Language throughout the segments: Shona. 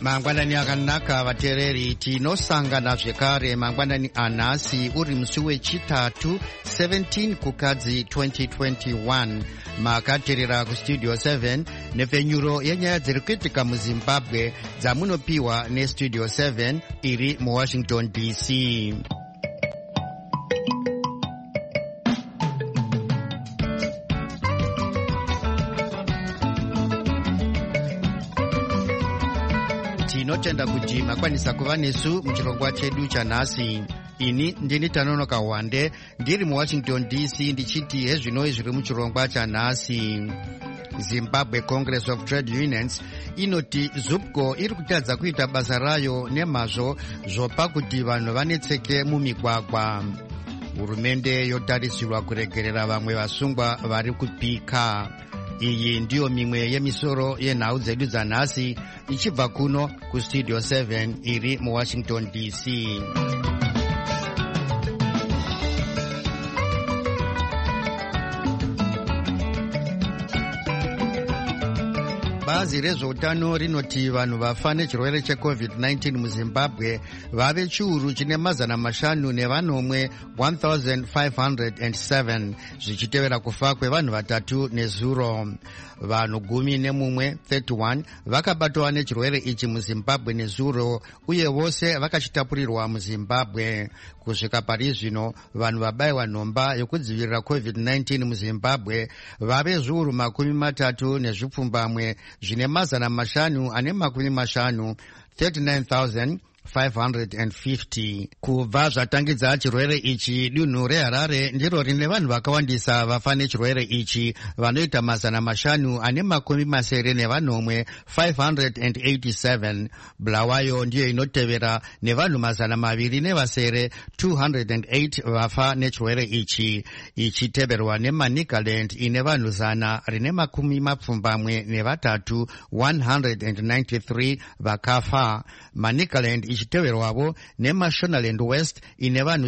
mangwanani akanaka vateereri, tinosangana zvekare mangwanani anhasi uri musi wechitatu 17 kukadzi 2021. makateerera kustudio 7 nepfenyuro yenyaya dziri kuitika muzimbabwe dzamunopiwa nestudio 7 iri muwashington dc. tinotenda kuti makwanisa kuva nesu muchirongwa chedu chanhasi. ini ndini Tanonoka Wande ndiri muwashington dc ndichiti hezvinoi zviri muchirongwa chanhasi. Zimbabwe Congress of Trade Unions inoti ZUPCO iri kutadza kuita basa rayo nemazvo zvopa kuti vanhu vanetseke mumigwagwa. Hurumende yotarisirwa kuregerera vamwe vasungwa vari kupika. Iyi ndiyo mimwe yemisoro yenhau dzedu dzanhasi ichibva kuno kustudio 7 iri muwashington dc. Bazi rezveutano rinoti vanhu vafa nechirwere cheCovid-19 muZimbabwe vave chiuru chine mazana mashanu nevanomwe 1507 zvichitevera kufa kwevanhu vatatu nezuro. Vanhu 11 vakabatwa nechirwere ichi muZimbabwe nezuro uye vose vakachitapurirwa muZimbabwe. Kusvika pari zvino vanhu vabayiwa nhomba yokudzivirira COVID-19 muZimbabwe vave zviuru 30 nezvipfumbamwe zvine mazana mashanu ane 50 39,550. Kubva zvatangidza chirwere ichi, dunhu reHarare ndiro rine vanhu vakawandisa vafa nechirwere ichi vanoita mazana mashanu ane 90 587. Bulawayo ndiyo inotevera nevanhu mazana 208 vafa nechirwere ichi, ichiteverwa neManicaland ine vanhu 113 193 vakafa. Manicaland ichiteverwavo neMashonaland West ine vanhu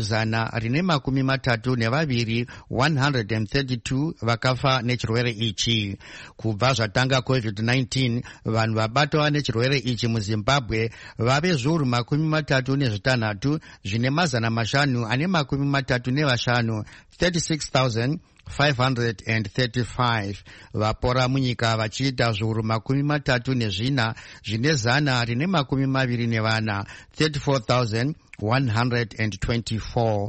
132 132 vakafa nechirwere ichi. Kubva zvatanga COVID-19 vanhu vabatwa nechirwere ichi muZimbabwe vave zviuru 36 zvine mazana mashanu ane 35 36,535. vapora munyika vachiita zviuru 34 zvine zana rine 24 34,124.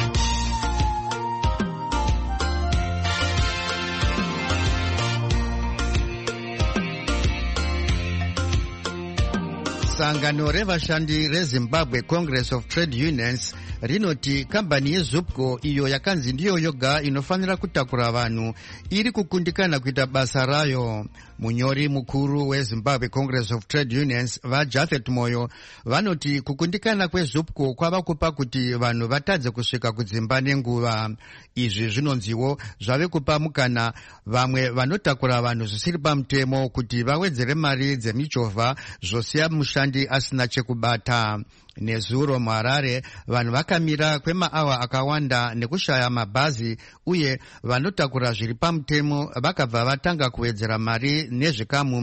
Sangano revashandi reZimbabwe Congress of Trade Unions rinoti kambani yeZUPCO iyo yakanzi ndiyo yoga inofanira kutakura vanhu iri kukundikana kuita basa rayo. Munyori mukuru weZimbabwe Congress of Trade Unions vaJafet Moyo vanoti kukundikana kweZUPCO kwava kupa kuti vanhu vatadze kusvika kudzimba nenguva. Izvi zvinonziwo zvave kupa mukana vamwe vanotakura vanhu zvisiri pamutemo kuti vawedzere mari dzemichovha zvosiya mushandi asina chekubata. Nezuro muHarare vanhu vakamira kwemaawa akawanda nekushaya mabhazi uye vanotakura zviri pamutemo vakabva vatanga kuwedzera mari nezvikamu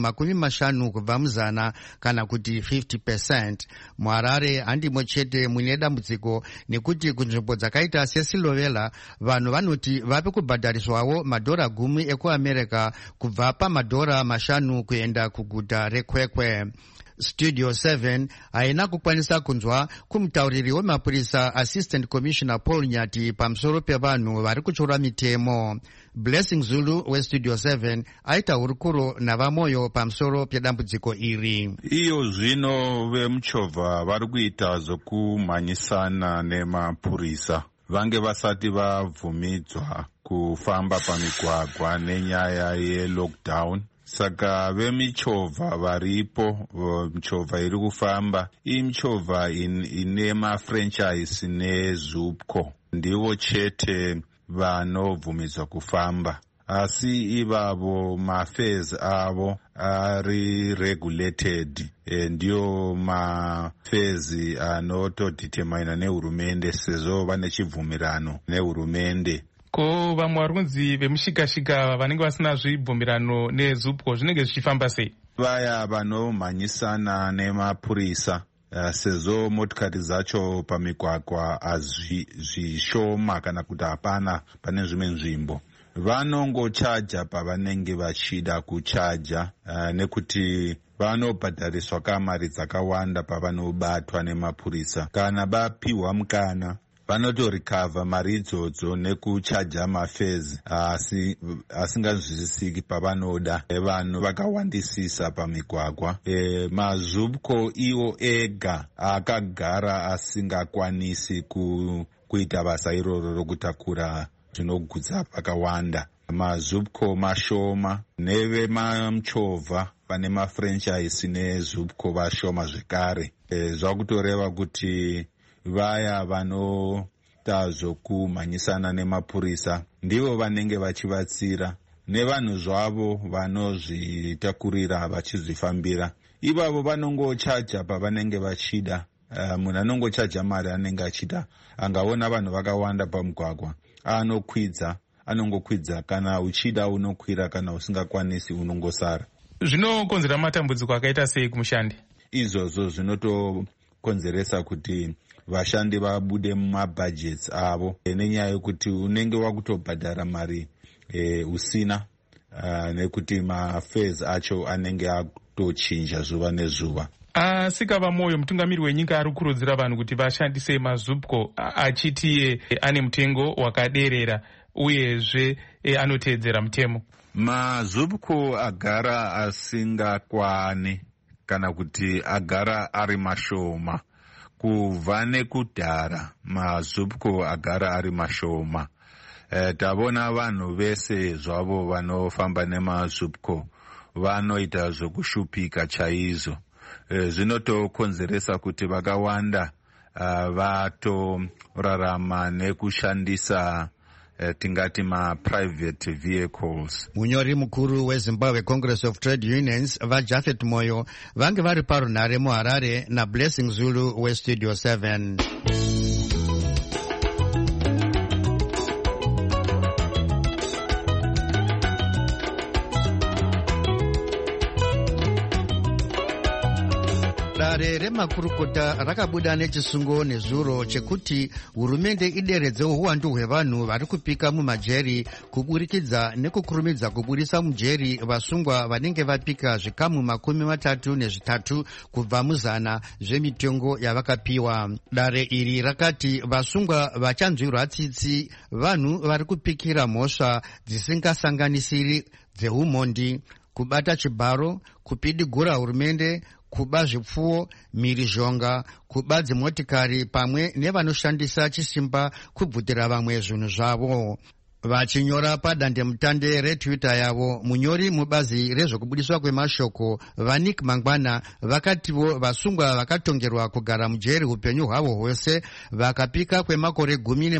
50 kubva muzana kana kuti 50%. muHarare handimo chete mune dambudziko nekuti kunzvimbo dzakaita seSilovela vanhu vanoti vave kubhadhariswawo $10 ekuAmerica kubva pamadhora 5 kuenda kuguta reKwekwe. Studio 7 haina kukwanisa kunzwa kumutauriri wemapurisa Assistant Commissioner Paul Nyati pamusoro pevanhu vari kuchora mitemo. Blessing Zulu weStudio 7 aita hurukuro navamoyo pamusoro pedambudziko iri. Iyo zvino vemuchovha vari kuita zvokumhanyisana nemapurisa vange vasati vabvumidzwa kufamba pamigwagwa nenyaya yelockdown. Saka vemichovha varipo, michovha iri kufamba imichovha ine mafranchise neZUPCO ndivo chete vanovhumidzwa kufamba, asi ivavo mafairs avo ari regulated, ndiyo mafairs anotodetermina nehurumende sezvo vane chibvumirano nehurumende. Ko vamwe vari kunzi vemushikashika vanenge vasina zvibvumirano neZUPCO zvinenge zvichifamba sei? vaya vanomhanyisana nemapurisa sezvo motikari dzacho pamigwagwa zvishoma kana kuti hapana pane zvimwe nzvimbo, vanongochaja pavanenge vachida kuchaja nekuti vanobhadhariswa kamari dzakawanda pavanobatwa nemapurisa. Kana vapiwa mukana vanotorikavha mari idzodzo nekuchaja mafezi asingazvisisiki pavanoda vanhu vakawandisisa pamigwagwa. Mazupco iwo ega akagara asingakwanisi kuita basa iroro rokutakura zvinogutsa vakawanda. Mazupco mashoma, nevemamuchovha vane mafranchise nezupco vashoma zvekare. Zvakutoreva kuti vaya vanoita zvokumhanyisana nemapurisa ndivo vanenge vachivatsira, nevanhu zvavo vanozvitakurira vachizvifambira. Ivavo vanongochaja pavanenge vachida. Munhu anongochaja mari anenge achida. Angaona vanhu vakawanda pamugwagwa anongokwidza, kana uchida unokwira, kana usingakwanisi unongosara. Zvinokonzera matambudziko akaita sei kumushandi? Izvozvo zvinotokonzeresa kuti vashandi vabude mumabudgets avo, nenyaya yekuti unenge wakutobhadhara mari usina, nekuti mafezi acho anenge atochinja zuva nezuva. Asikava Moyo, mutungamiri wenyika, ari kukurudzira vanhu kuti vashandise mazupco achiti ane mutengo wakaderera uyezve anoteedzera mutemo. Mazupco agara asingakwani kana kuti agara ari mashoma. Kubva nekudhara mazupco agara ari mashoma. Tavona vanhu vese zvavo vanofamba nemazupco vanoita zvokushupika chaizvo. Zvinotokonzeresa kuti vakawanda vatorarama nekushandisa tingati ma-private vehicles. Munyori mukuru weZimbabwe Congress of Trade Unions vaJafet Moyo vange vari parunhare muHarare naBlessing Zulu weStudio 7. Dare remakurukota rakabuda nechisungo nezuro chekuti hurumende ideredze uwandu hwevanhu vari kupika mumajeri kuburikidza nekukurumidza kubudisa mujeri vasungwa vanenge vapika zvikamu 33 kubva muzana zvemitengo yavakapiwa. Dare iri rakati vasungwa vachanzwirwa tsitsi vanhu vari kupikira mhosva dzisingasanganisiri dzeumhondi, kubata chibharo, kupidigura hurumende, kuba zvipfuwo, mhirizhonga, kuba dzimotikari pamwe nevanoshandisa chisimba kubvutira vamwe zvinhu zvavo. Vachinyora padandemutande retwitter yavo, munyori mubazi rezvokubudiswa kwemashoko vaNick Mangwana vakativo vasungwa vakatongerwa kugara mujeri upenyu hwavo hwose vakapika kwemakore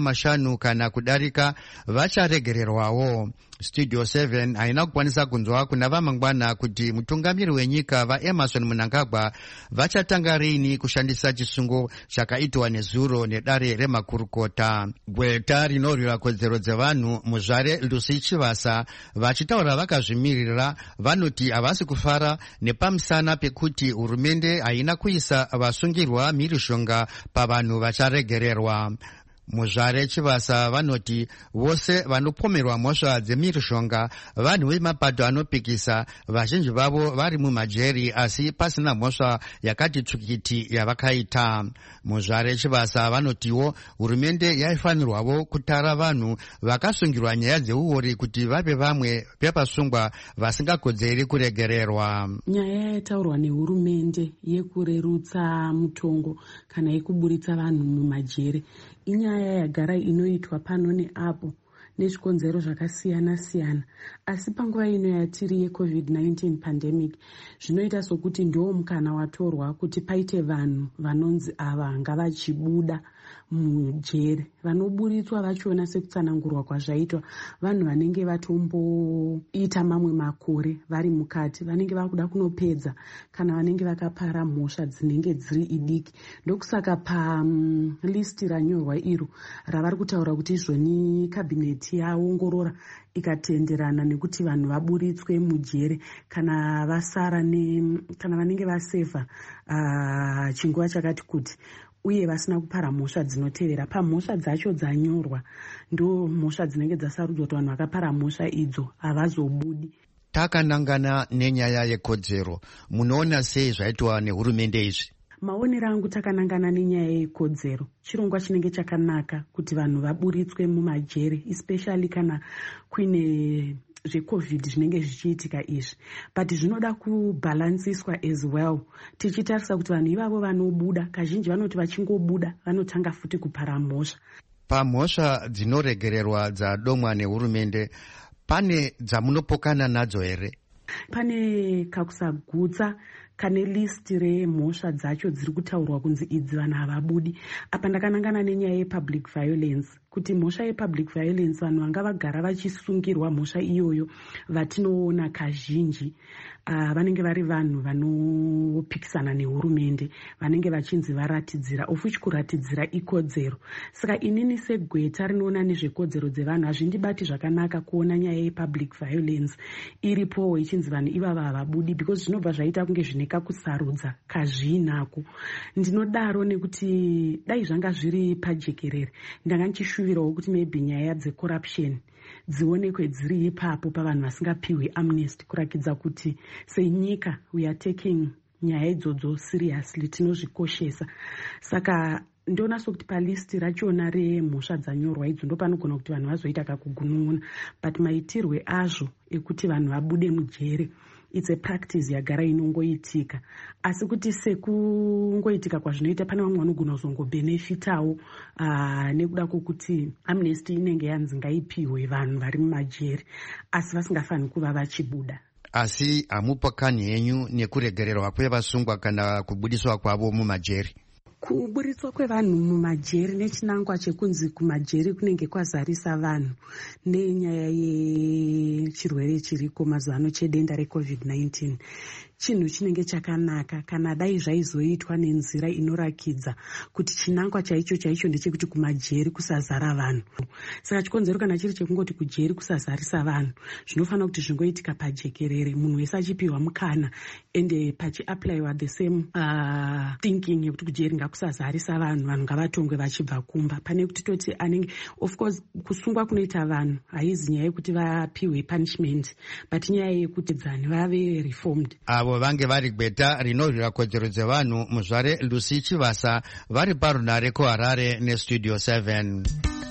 15 kana kudarika vacharegererwawo. Studio 7 haina kukwanisa kunzwa kuna vaMangwana kuti mutungamiri wenyika vaEmerson Mnangagwa vachatanga rini kushandisa chisungo chakaitwa nezuro nedare remakurukota. Gweta rinorwira kodzero dzevanhu muzvare Lucy Chivasa vachitaura vakazvimirira vanoti havasi kufara nepamusana pekuti hurumende haina kuisa vasungirwa mhirizhonga pavanhu vacharegererwa. Muzvare Chivasa vanoti vose vanopomerwa mhosva dzemhirizhonga vanhu vemapato anopikisa, vazhinji vavo vari mumajeri asi pasina mhosva yakati tsvikiti yavakaita. Muzvare Chivasa vanotiwo hurumende yaifanirwavo kutara vanhu vakasungirwa nyaya dzeuori kuti vave vamwe vepasungwa vasingakodzeri kuregererwa. Nyaya yataurwa nehurumende yekurerutsa mutongo kana yekuburitsa vanhu mumajeri inyaya yagara inoitwa pano neapo nezvikonzero zvakasiyana siyana, asi panguva ino yatiri yeCovid-19 pandemic zvinoita sokuti ndo mukana watorwa kuti paite vanhu vanonzi ava ngavachibuda mujeri. Vanoburitswa vachona sekutsanangurwa kwazvaitwa vanhu vanenge vatomboita mamwe makore vari mukati, vanenge vakuda kunopedza kana vanenge vakapara mhosva dzinenge dziri idiki. Ndokusaka palisti ranyorwa iro ravari kutaura kuti izvoni kabineti isati yaongorora ikatenderana nekuti vanhu vaburitswe mujere kana vasara kana vanenge vasevha chinguva chakati kuti, uye vasina kupara mhosva dzinotevera. Pamhosva dzacho dzanyorwa ndo mhosva dzinenge dzasarudzwa kuti vanhu vakapara mhosva idzo havazobudi. Takanangana nenyaya yekodzero, munoona sei zvaitwa nehurumende izvi? Maonero angu takanangana nenyaya yekodzero, chirongwa chinenge chakanaka kuti vanhu vaburitswe mumajere, especially kana kuine zvecovid zvinenge zvichiitika izvi, but zvinoda kubhalansiswa as well, tichitarisa kuti vanhu ivavo vanobuda kazhinji vanoti vachingobuda vanotanga futi kupara mhosva. Pamhosva dzinoregererwa dzadomwa nehurumende, pane dzamunopokana nadzo here? Pane kakusagutsa kane listi remhosva dzacho dziri kutaurwa kunzi idzi vanhu havabudi. Apa ndakanangana nenyaya yepublic violence, kuti mhosva yepublic violence vanhu vanga vagara vachisungirwa mhosva iyoyo vatinoona kazhinji vanenge vari vanhu vanopikisana nehurumende, vanenge vachinzi varatidzira, of which kuratidzira ikodzero. Saka inini segweta rinoona nezvekodzero dzevanhu hazvindibati zvakanaka kuona nyaya yepublic violence iripowo ichinzi vanhu ivava havabudi, because zvinobva zvaita kunge zvineka kusarudza kazvinako. Ndinodaro nekuti dai zvanga zviri pajekerere ndanga ndichishuvirawo kuti maybe nyaya dzecorruption dzionekwe dziri ipapo pavanhu vasingapiwi amnesty, kurakidza kuti senyika we are taking nyaya idzodzo seriously, tinozvikoshesa. Saka ndoona sokuti palisti rachona remhosva dzanyorwa idzo ndo panogona kuti vanhu vazoita kakugunun'una, but maitirwe azvo ekuti vanhu vabude mujere it's a practice yagara inongoitika, asi kuti sekungoitika kwazvinoita pane vamwe vanogona kuzongobenefitawo nekuda kwokuti amnesty inenge yanzi ngaipiwe vanhu vari mumajere asi vasingafaniri kuva vachibuda. Asi hamupokani henyu nekuregererwa kwevasungwa kana kubudiswa kwavo mumajeri? Kuburitswa kwevanhu mumajeri nechinangwa chekunzi kumajeri kunenge kwazarisa vanhu nenyaya yechirwere chiriko mazuva ano chedenda reCovid-19, chinhu chinenge chakanaka kana dai zvaizoitwa nenzira inorakidza kuti chinangwa chaicho ndechekuti kumajeri kusazara vanhu. Saka chikonzero kana chiri chekungoti kujeri kusazarisa vanhu, zvinofanira kuti zvingoitika pajekerere, munhu wese achipiwa mukana ende pachiaplaiwa the same thinking yekuti kujeri ngakusazarisa vanhu, vanhu ngavatongwe vachibva kumba, pane kuti toti anenge of course kusungwa kunoita vanhu haizi nyaya yekuti vapiwe punishment, but nyaya yekuti dzani vave reformed. Avo vange vari gweta rinorwira kodzero dzevanhu muzvare Lucy Chivasa vari parunare kuHarare nestudio 7.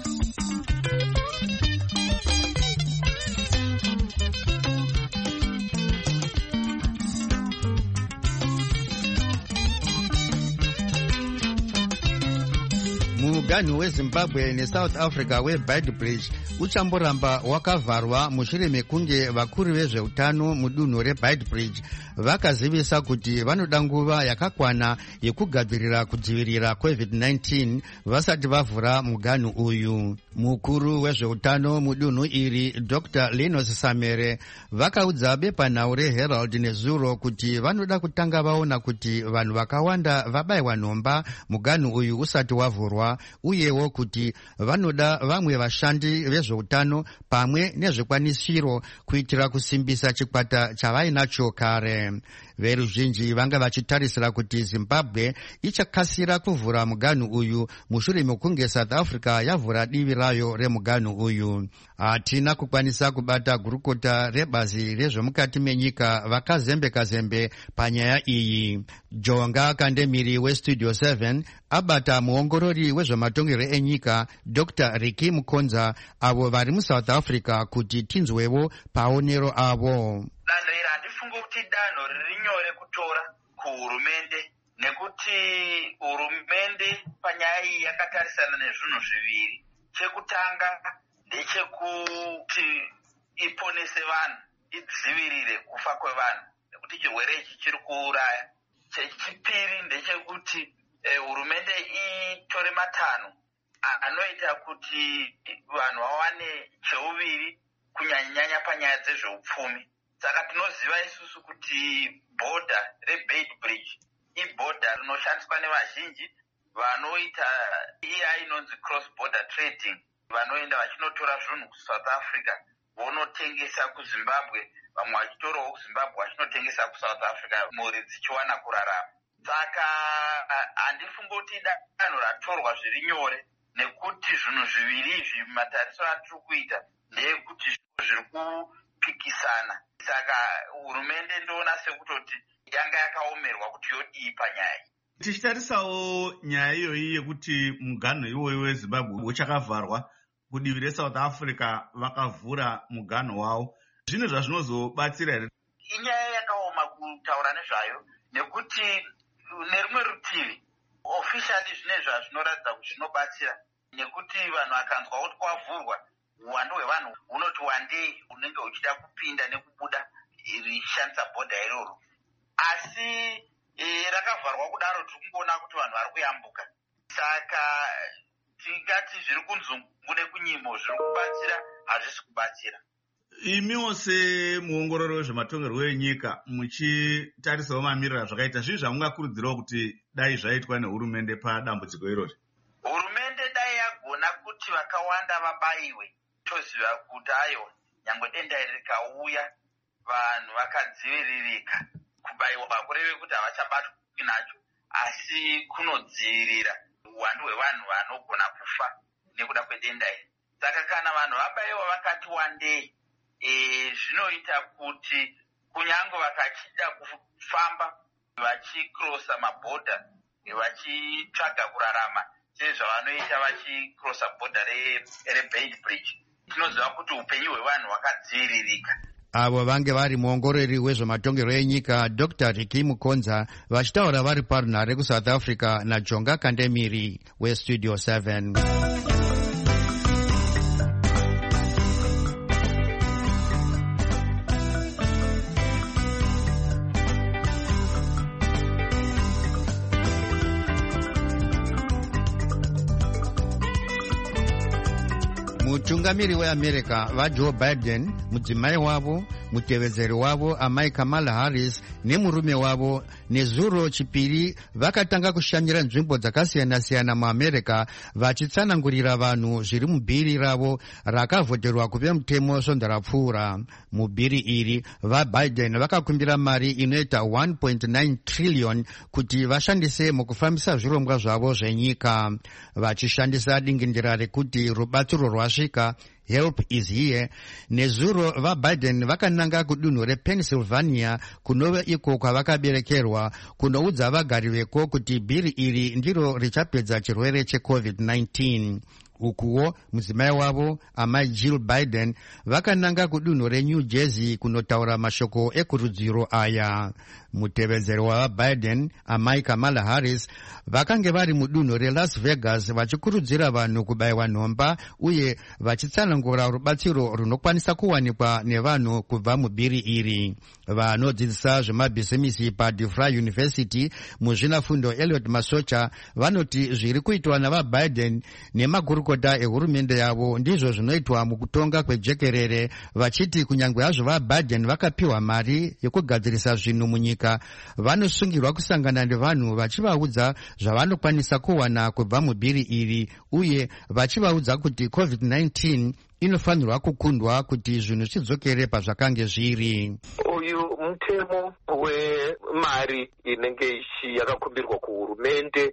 Muganhu weZimbabwe neSouth Africa weBeitbridge uchamboramba wakavharwa mushure mekunge vakuru vezveutano mudunhu reBeitbridge vakazivisa kuti vanoda nguva yakakwana yekugadzirira kudzivirira COVID-19 vasati vavhura muganhu uyu. Mukuru wezveutano mudunhu iri Dr. Linus Samere vakaudza bepanhau reHerald nezuro kuti vanoda kutanga vaona kuti vanhu vakawanda vabayiwa nhomba muganhu uyu usati wavhurwa, uyewo kuti vanoda vamwe vashandi vezveutano pamwe nezvikwanisiro kuitira kusimbisa chikwata chavainacho kare. Veruzhinji vanga vachitarisira kuti Zimbabwe ichakasira kuvhura muganhu uyu mushure mekunge South Africa yavhura divi rayo remuganhu uyu. Hatina kukwanisa kubata gurukota rebazi rezvemukati menyika vakazembe panyaya iyi. Jonga Kandemiri westudio 7 abata muongorori wezvematongerwo enyika Dr. Ricky Mukonza avo vari muSouth Africa kuti tinzwevo paonero avo. Danho iri handifungi kuti danho riri nyore kutora kuhurumende, nekuti hurumende panyaya iyi yakatarisana nezvinhu zviviri. Chekutanga ndechekuti iponese vanhu, idzivirire kufa kwevanhu nekuti chirwere ichi chiri kuuraya. Chechipiri ndechekuti hurumende itore matanho anoita kuti vanhu vawane cheuviri kunyanya panyaya dzezveupfumi. Saka tinoziva isusu kuti bhodha reBeitbridge ibhodha rinoshandiswa nevazhinji vanoita iya inonzi cross border trading, vanoenda vachinotora zvinhu kuSouth Africa vonotengesa kuZimbabwe, vamwe vachitorawo kuZimbabwe vachinotengesa kuSouth Africa, mhuri dzichiwana kurarama. Saka handifungi kuti danho ratorwa zviri nyore, nekuti zvinhu zviviri izvi matariso atiri kuita ndeyekuti zviri kupikisana. Saka hurumende ndoona sekutoti yanga yakaomerwa kuti yodii panyaya. Tichitarisawo nyaya iyoyi yekuti muganho iwoyo weZimbabwe uchakavharwa, kudivi reSouth Africa vakavhura muganho wavo, zvino zvazvinozobatsira here? Inyaya yakaoma kutaura nezvayo, nekuti nerumwe rutivi officially zvine zvazvinoratidza kuti zvinobatsira, nekuti vanhu vakanzwa kuti kwavhurwa, uwandu hwevanhu hunoti wandei unenge uchida kupinda nekubuda richishandisa bhodha iroro. Asi rakavharwa kudaro tiri kungoona kuti vanhu vari kuyambuka. Saka tingati zviri kunzungu nekunyimo zviri kubatsira, hazvisi kubatsira. Imiwo semuongorori wezvematongerwo enyika muchitarisawo mamiriro azvakaita, zvii zvamungakurudzirawo kuti dai zvaitwa nehurumende padambudziko irori? Hurumende dai yagona kuti vakawanda vabayiwe, toziva kuti ayo nyangwe denda iri rikauya vanhu vakadziviririka. Kubayiwa kureve kuti havachabatwi nacho, asi kunodzivirira uwandu hwevanhu vanogona kufa nekuda kwedenda iri. Saka kana vanhu vabayiwa vakati wandei, zvinoita kuti kunyange vakachida kufamba vachikrosa mabhodha vachitsvaga kurarama sezvavanoita vachikrosa bhodha reBeit Bridge, tinoziva kuti upenyu hwevanhu hwakadziviririka. Avo vange vari muongorori wezvematongerwo enyika Dr. Riki Mukonza vachitaura vari parunhare kuSouth Africa naJonga Kandemiri weStudio 7. Mutungamiri weAmerica vaJoe Biden, mudzimai wavo, mutevezeri wavo amai Kamala Harris nemurume wavo nezuro chipiri vakatanga kushanyira nzvimbo dzakasiyana-siyana muAmerica vachitsanangurira vanhu zviri mubhiri ravo rakavhoterwa kuve mutemo svondo rapfuura. Mubhiri iri vaBiden vakakumbira mari inoita 1.9 trillion kuti vashandise mukufambisa zvirongwa zvavo zvenyika, vachishandisa dingindira rekuti rubatsiro rwasvika, help is here. Nezuro vaBiden vakananga kudunhu rePennsylvania kunove iko kwavakaberekerwa kunoudza vagari veko kuti bhiri iri ndiro richapedza chirwere cheCovid-19. Ukuwo mudzimai wavo amai Jill Biden vakananga kudunhu reNew Jersey kunotaura mashoko ekurudziro aya. Mutevezeri wavaBiden amai Kamala Harris vakange vari mudunhu reLas Vegas vachikurudzira vanhu kubayiwa nhomba uye vachitsanangura rubatsiro runokwanisa kuwanikwa nevanhu kubva mubhiri iri. Vanodzidzisa zvemabhizimisi paDeVry University muzvinafundo Elliot Masocha vanoti zviri kuitwa navaBiden nemagurukota ehurumende yavo ndizvo zvinoitwa mukutonga kwejekerere, vachiti kunyange hazvo vaBiden vakapiwa mari yekugadzirisa zvinhu munyika, vanosungirwa kusangana nevanhu vachivaudza zvavanokwanisa kuwana kubva mubhiri iri uye vachivaudza kuti COVID-19 inofanirwa kukundwa kuti zvinhu zvidzokere pazvakange zviri. Uyu mutemo wemari inenge yakakumbirwa kuhurumende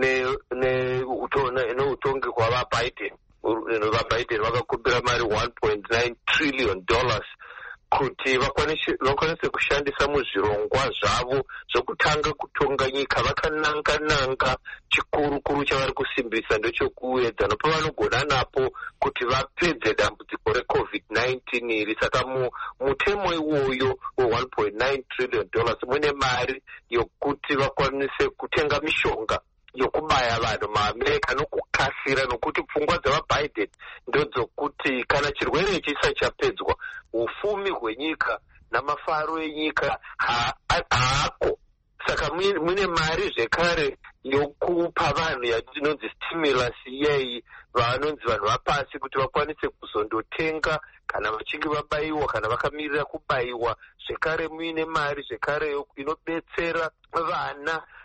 neutongi kwavaBiden. VaBiden vakakumbira mari $1.9 trillion kuti vakwanise kushandisa muzvirongwa zvavo zvokutanga kutonga nyika. Vakananga chikurukuru chavari kusimbisa ndechekuedza nepavanogona napo kuti vapedze dambudziko reCovid-19 iri. Saka mutemo iwoyo we$1.9 trillion mune mari yokuti vakwanise kutenga mishonga yokubaya vanhu muAmerica nokukasira, nokuti pfungwa dzavaBiden ndodzokuti kana chirwere chisati chapedzwa ufumi hwenyika namafaro enyika haako. Saka mune mari zvekare yokupa vanhu yatinonzi stimulus iyei, vanonzi vanhu vapasi kuti vakwanise kuzondotenga kana vachinge vabayiwa kana vakamirira kubayiwa. Zvekare muine mari zvekare inobetsera vana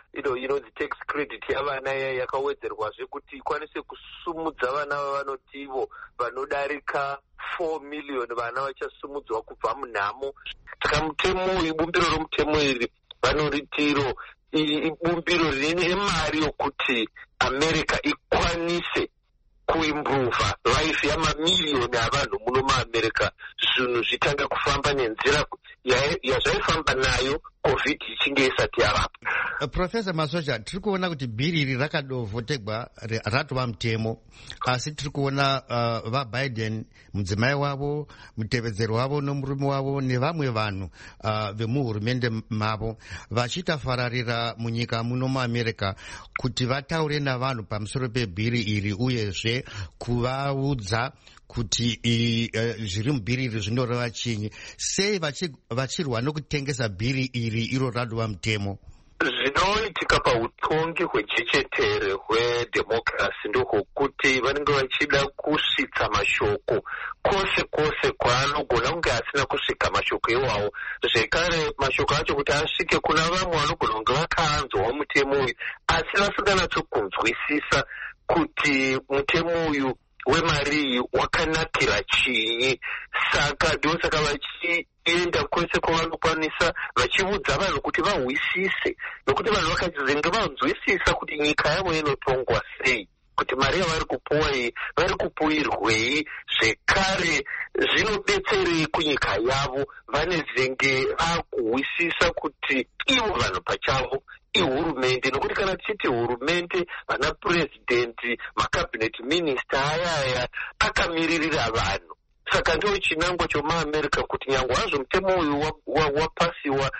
tax credit yavana yakawedzerwazve kuti ikwanise kusumudza vana vavanotivo vanodarika 4 million vana vachasumudzwa kubva munhamo. Saka bumbiro romutemo iri vanoritiro ibumbiro rine mari yokuti America ikwanise kuimprova life yamamiliyoni avanhu muno muAmerica, zvinhu zvitanga kufamba nenzira yazvaifamba nayo COVID ichinge isati yarapwa. Professor Masocha, tiri kuona kuti bhiri iri rakadovhotegwa ratova mutemo, asi tiri kuona vaBiden, mudzimai wavo, mutevedzeri wavo nomurume wavo nevamwe vanhu vemuhurumende mavo vachiita fararira munyika muno muAmerica kuti vataure navanhu pamusoro pebhiri iri uyezve kuvaudza kuti zviri mubhiri iri zvinoreva chinyi. Sei vachirwa nokutengesa bhiri iri iro radova mutemo? Zvinoitika pautongi hwechechetere hwedhemokirasi ndokuti vanenge vachida kusvitsa mashoko kwose kwaanogona kunge asina kusvika mashoko iwawo, zvekare mashoko acho kuti asvike kuna vamwe vanogona kunge vakaanzwawo mutemo uyu asi vasinganatsokunzwisisa kuti mutemo uyu wemari iyi wakanakira chinyi. Saka ndosaka vachienda kwese kwavanokwanisa vachiudza vanhu kuti vahwisise, nokuti vanhu vakazenge vanzwisisa kuti nyika yavo inotongwa sei, kuti mari yavari kupuwa iyi vari kupuwirwei, zvekare zvinodetserei kunyika yavo. Vanezenge vakuhwisisa kuti ivo vanhu pachavo ihurumende, nokuti kana tichiti hurumende, vana purezidendi, makabinet minister ayaya akamiririra vanhu. Saka ndiwo chinangwa chomuAmerica kuti nyangwe hazvo mutemo uyu wapasiwa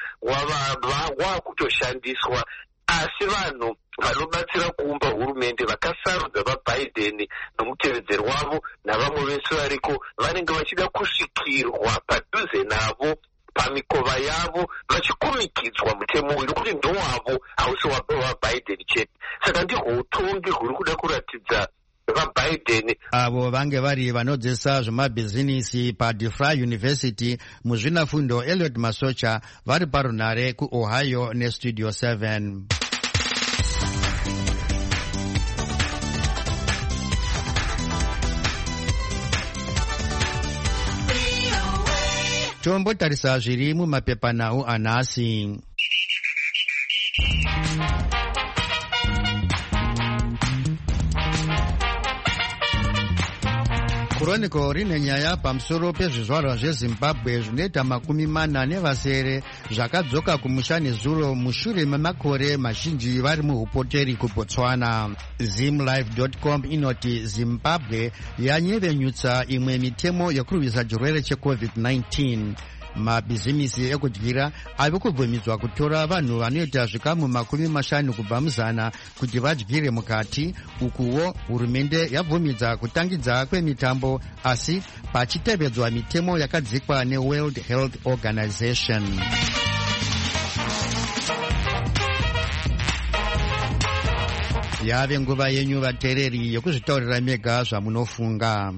wakutoshandiswa, asi vanhu vanobatsira kuumba hurumende vakasarudza vaBiden nomutevedzeri wavo navamwe vese variko vanenge vachida kusvikirwa padhuze navo pamikova yavo vachikumikidzwa mutemo uyu nokuti ndowavo hausi waBiden chete. Saka ndihwo utongi huri kuda kuratidza vaBiden avo vange vari vanodzesa zvemabhizinisi paDeFry University muzvinafundo Elliot Masocha vari parunare kuOhio neStudio 7. Tombotarisa zviri mumapepanhau anhasi. Chronicle rine nyaya pamusoro pezvizvarwa zveZimbabwe zvinoita 40 zvakadzoka kumusha nezuro mushure memakore mazhinji vari muhupoteri kuBotswana. Zimlife.com inoti Zimbabwe yanyevenyutsa imwe mitemo yokurwisa chirwere cheCovid-19. Mabhizimisi ekudyira ave kubvumidzwa kutora vanhu vanoita zvikamu 50 kubva muzana kuti vadyire mukati. Ukuwo hurumende yabvumidza kutangidza kwemitambo asi pachitevedzwa mitemo yakadzikwa neWorld Health Organization. Yave nguva yenyu vateereri yokuzvitaurira mega zvamunofunga.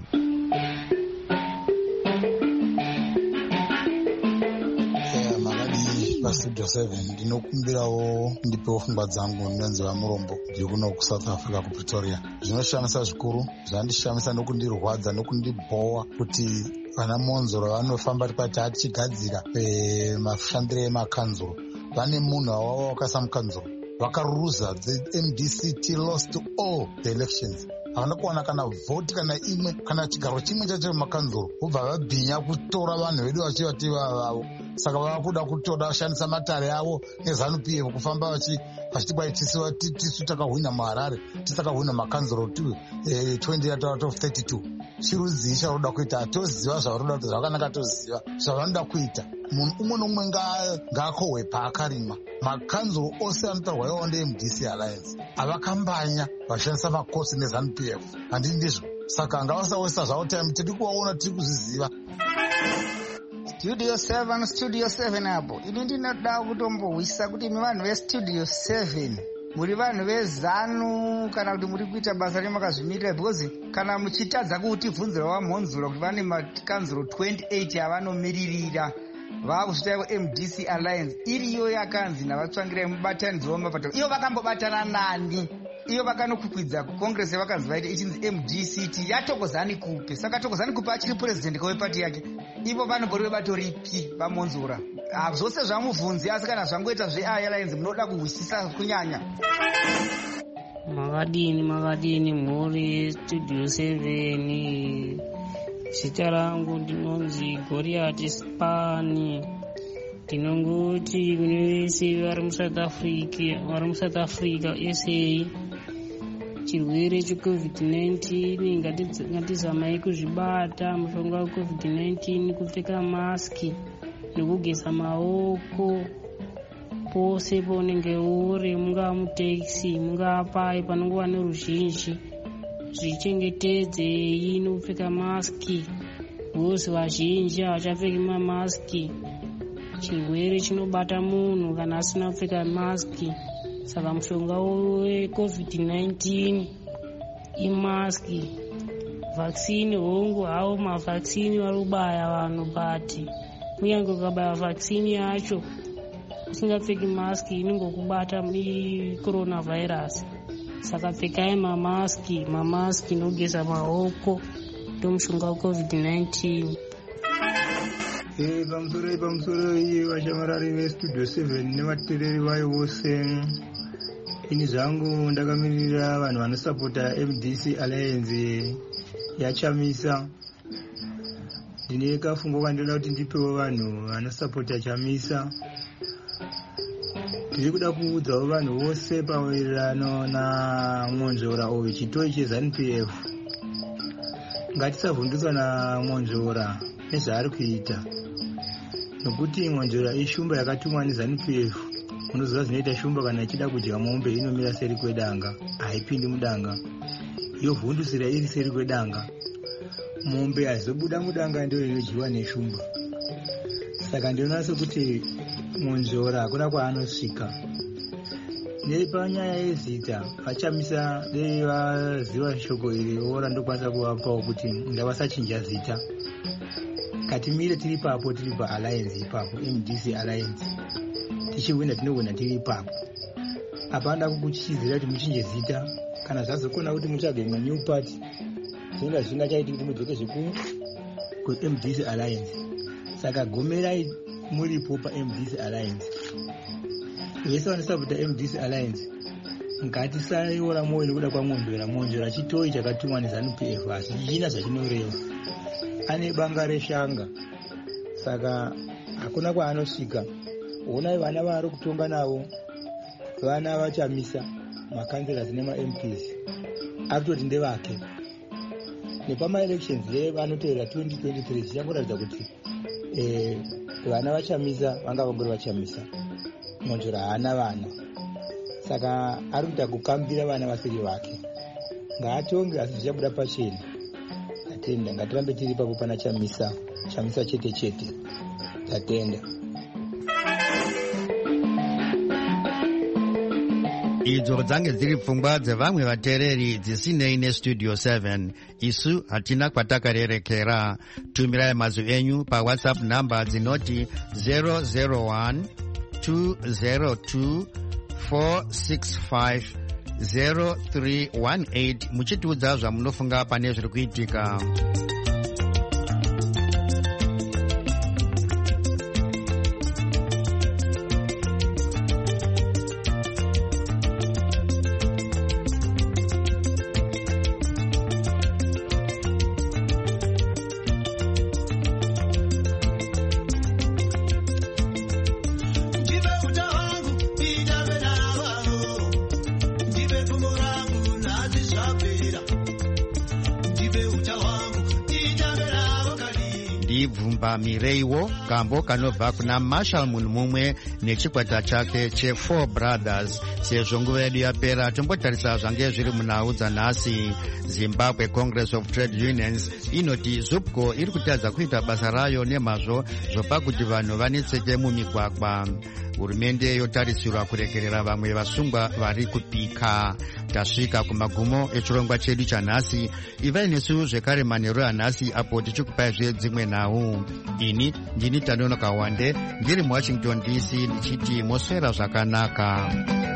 Studio 7 ndinokumbirawo ndipewo pfungwa dzangu nenzi vaMurombo ndiri kuno kuSouth Africa kuPretoria. Zvinoshamisa zvikuru, zvandishamisa nokundirwadza nokundibhowa kuti vana Monzoro vanofamba pati achigadzira mashandiro emakanzuro vane munhu wavo wakasa mukanzuro vakaruza. The MDC lost all the elections. Havana kuwana kana vhoti kana imwe kana chigaro chimwe chacho mumakanzuro, vobva vabhinya kutora vanhu vedu vachivati vavo. Saka vavakuda kutora vashandisa matare avo neZANU-PF kufamba vachiti kwai tisu takahwina muHarare, tisu takahwina makanzuro 20 out of 32. Chirudzii chavaroda kuita? Hatoziva zvavaroda kuita, zvakanaka toziva zvavanoda kuita. Munhu umwe nomumwe ngaakohwe paakarima. Makanzuro ose anotarwa iwo ndeMDC Alliance avakambanya vashandisa makosi neZANU-PF. Handii ndizvo? Saka ngavasawesa zvavo time, tiri kuvaona, tiri kuzviziva. Studio 7 apo. Ini ndinoda kutombohwisa kuti vanhu veStudio 7 muri vanhu veZANU kana kuti muri kuita basa remakazvimirira, because kana muchitadza kuti bvunzira vaMonzura kuti vane makanzuro 28 avanomiririra, vaakuzvitaivo MDC Alliance iriyo yakanzi navatsvangirai mubatanidzo wamapato. Iyo vakambobatana nani, iyo vakanokukwidza kucongress vakanzi vaite ichinzi MDCT yatokozani kupe. Saka tokozani kupe achiri purezidendi wepati yake, ivo vanombori vebato ripi vamonzora. Zvose zvamubvunzi, asi kana zvangoita zveAirlines munoda kuhwisisa kunyanya. Makadini mhuri Studio 7. Zita rangu ndinonzi Goliath Spani. Ndinongoti kune vese vari muSouth Africa SA, chirwere cheCovid-19 ngatizamai kuzvibata, mushonga weCovid-19, kupfeka maski nekugeza maoko pose paunenge uri, mungaa muteksi, mungaa pai panongova neruzhinji. Zvichengetedzei nokupfeka maski, vose vazhinji havachapfeki mamaski. Chirwere chinobata munhu kana asina kupfeka maski. Saka mushonga weCovid-19 imaski. Vaccine hongu havo mavaccine vari kubaya vanhu, but kunyange ukabaya vaccine yacho usingapfeki maski inongokubata coronavirus. Saka pfekai mamaski nogeza maoko, ndomushonga weCovid-19. Pamusoro iye vashamarari veStudio 7 nevateereri vayo vose, ini zvangu ndakamirira vanhu vanosapota MDC Alliance yaChamisa. Ndine kafungo kandoda kuti ndipewo vanhu vanosapota Chamisa. Ndiri kuda kuudzawo vanhu vose pamawirirano naMonzora uyu, chitoi cheZANU-PF. Ngatisavhundutswa naMonzora nezvaari kuita, nokuti Monzora ishumba yakatumwa neZANU-PF. Unoziva zvinoita shumba kana ichida kudya mombe, inomira seri kwedanga, haipindi mudanga, yovhundusira iri seri kwedanga. Mombe hazobuda mudanga ndio inodyiwa neshumba. Saka ndinoona sekuti Monzora hakuna kwaanosvika. Nepanyaya yezita, vaChamisa dei vaziva shoko iri ora ndokwanisa kuvapawo kuti ngavasachinja zita. Katimire tiri papo, tiri paAlliance ipapo, MDC Alliance. Tichiwina tinowina tiri ipapo. Hapana kukuchizira kuti muchinje zita, kana zvazokona kuti mutsvage new party. Zvinenge zvisingachaiti kuti mudzoke zvikuru kuMDC Alliance. Saka gomerai muripo paMDC Alliance. Vese vanosapota MDC Alliance, ngatisaiora moyo nekuda kwaMonzora. Monzora chitoi chakatumwa neZANU-PF, asi chichina zvachinoreva. Ane banga reshanga, saka hakuna kwaanosvika. Onai vana vari kutonga navo, vana vaChamisa, makanzera nemaMPs, akutoti ndevake. Nepamaelections vanoteera 2023 zvichangoratidza kuti vana vaChamisa vanga vangori vaChamisa. Monzora haana vana, saka ari kuita kukambira vana vasiri vake. Ngaatonge, asi zvichabuda pachena. Tatenda, ngatirambe tiri papo pana Chamisa chete chete. Tatenda. Idzo dzange dziri pfungwa dzevamwe vateereri dzisinei neStudio 7. Isu hatina kwatakarerekera. Tumirai mazwi enyu paWhatsApp namba dzinoti 001 202 465 0318 muchitiudza zvamunofunga pane zviri kuitika. Bvumba Mireiwo, kambo kanobva kuna Marshall munhu mumwe nechikwata chake che4 Brothers. Sezvo nguva yedu yapera, tombotarisa zvange zviri munhau dzanhasi. Zimbabwe Congress of Trade Unions inoti ZUPCO iri kutadza kuita basa rayo nemazvo zvopa kuti vanhu vanetseke mumigwagwa. Hurumende yotarisirwa kurekerera vamwe vasungwa vari kupika. Tasvika kumagumo echirongwa chedu chanhasi. Ivai nesu zvekare manheru anhasi apo tichikupai dzimwe nhau. mawu. Ini ndini Tanono Kawande ndiri mu Washington DC ndichiti moswera zvakanaka.